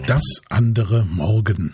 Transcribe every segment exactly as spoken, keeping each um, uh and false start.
Das andere Morgen.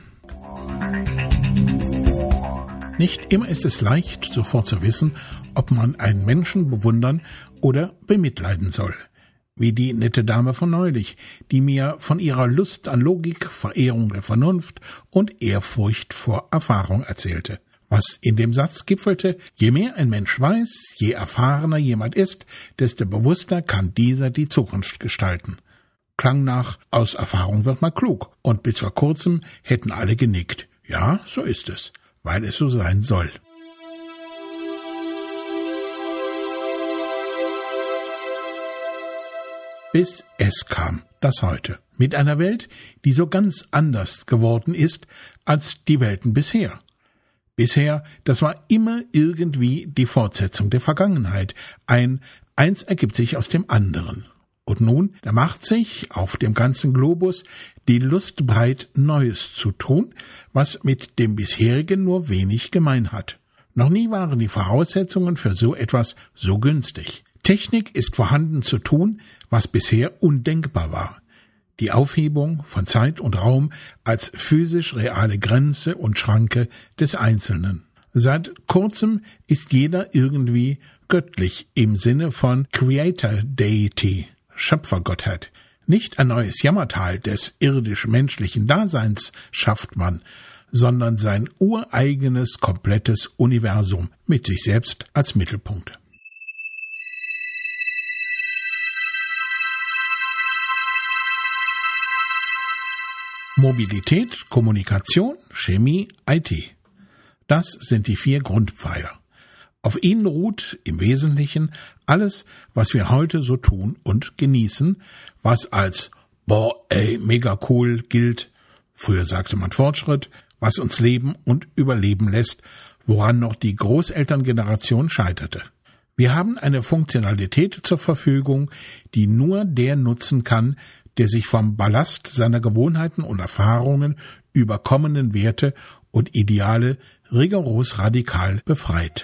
Nicht immer ist es leicht, sofort zu wissen, ob man einen Menschen bewundern oder bemitleiden soll. Wie die nette Dame von neulich, die mir von ihrer Lust an Logik, Verehrung der Vernunft und Ehrfurcht vor Erfahrung erzählte. Was in dem Satz gipfelte: Je mehr ein Mensch weiß, je erfahrener jemand ist, desto bewusster kann dieser die Zukunft gestalten. Klang nach, aus Erfahrung wird man klug, und bis vor kurzem hätten alle genickt. Ja, so ist es, weil es so sein soll. Bis es kam, das Heute, mit einer Welt, die so ganz anders geworden ist als die Welten bisher. Bisher, das war immer irgendwie die Fortsetzung der Vergangenheit. Ein Eins ergibt sich aus dem anderen. Und nun, da macht sich auf dem ganzen Globus die Lust breit, Neues zu tun, was mit dem bisherigen nur wenig gemein hat. Noch nie waren die Voraussetzungen für so etwas so günstig. Technik ist vorhanden zu tun, was bisher undenkbar war. Die Aufhebung von Zeit und Raum als physisch reale Grenze und Schranke des Einzelnen. Seit kurzem ist jeder irgendwie göttlich im Sinne von Creator Deity, Schöpfergottheit. Nicht ein neues Jammertal des irdisch-menschlichen Daseins schafft man, sondern sein ureigenes, komplettes Universum mit sich selbst als Mittelpunkt. Mobilität, Kommunikation, Chemie, I T. Das sind die vier Grundpfeiler. Auf ihnen ruht im Wesentlichen alles, was wir heute so tun und genießen, was als boah, ey, mega cool gilt. Früher sagte man Fortschritt, was uns leben und überleben lässt, woran noch die Großelterngeneration scheiterte. Wir haben eine Funktionalität zur Verfügung, die nur der nutzen kann, der sich vom Ballast seiner Gewohnheiten und Erfahrungen, überkommenen Werte und Ideale rigoros radikal befreit.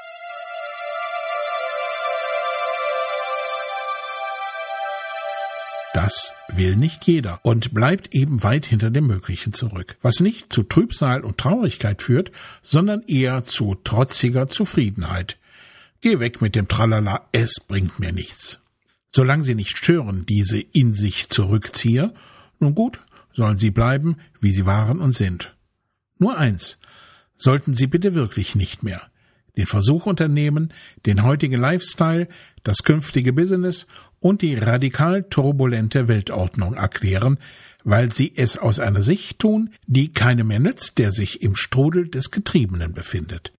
Das will nicht jeder und bleibt eben weit hinter dem Möglichen zurück, was nicht zu Trübsal und Traurigkeit führt, sondern eher zu trotziger Zufriedenheit. Geh weg mit dem Tralala, es bringt mir nichts. Solange sie nicht stören, diese in sich Zurückzieher, nun gut, sollen sie bleiben, wie sie waren und sind. Nur eins, sollten sie bitte wirklich nicht mehr: den Versuch unternehmen, den heutigen Lifestyle, das künftige Business und die radikal turbulente Weltordnung erklären, weil sie es aus einer Sicht tun, die keinem mehr nützt, der sich im Strudel des Getriebenen befindet.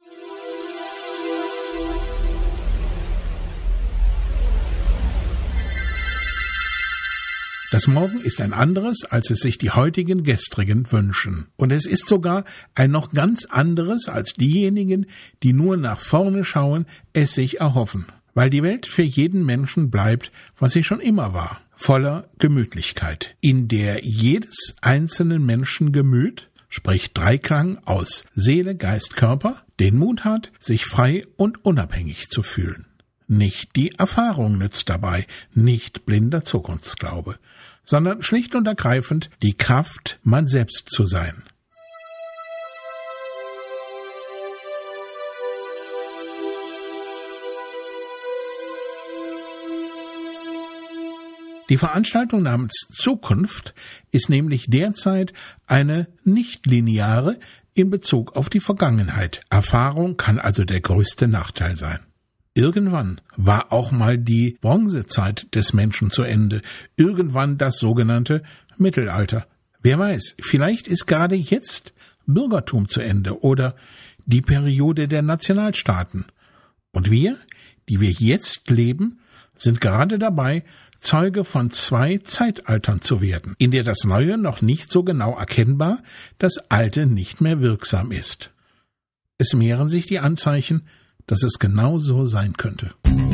Das Morgen ist ein anderes, als es sich die heutigen Gestrigen wünschen. Und es ist sogar ein noch ganz anderes, als diejenigen, die nur nach vorne schauen, es sich erhoffen. Weil die Welt für jeden Menschen bleibt, was sie schon immer war, voller Gemütlichkeit, in der jedes einzelnen Menschen Gemüt, sprich Dreiklang aus Seele, Geist, Körper, den Mut hat, sich frei und unabhängig zu fühlen. Nicht die Erfahrung nützt dabei, nicht blinder Zukunftsglaube, sondern schlicht und ergreifend die Kraft, man selbst zu sein. Die Veranstaltung namens Zukunft ist nämlich derzeit eine nicht-lineare in Bezug auf die Vergangenheit. Erfahrung kann also der größte Nachteil sein. Irgendwann war auch mal die Bronzezeit des Menschen zu Ende, irgendwann das sogenannte Mittelalter. Wer weiß, vielleicht ist gerade jetzt Bürgertum zu Ende oder die Periode der Nationalstaaten. Und wir, die wir jetzt leben, sind gerade dabei, Zeuge von zwei Zeitaltern zu werden, in der das Neue noch nicht so genau erkennbar, das Alte nicht mehr wirksam ist. Es mehren sich die Anzeichen, dass es genau so sein könnte.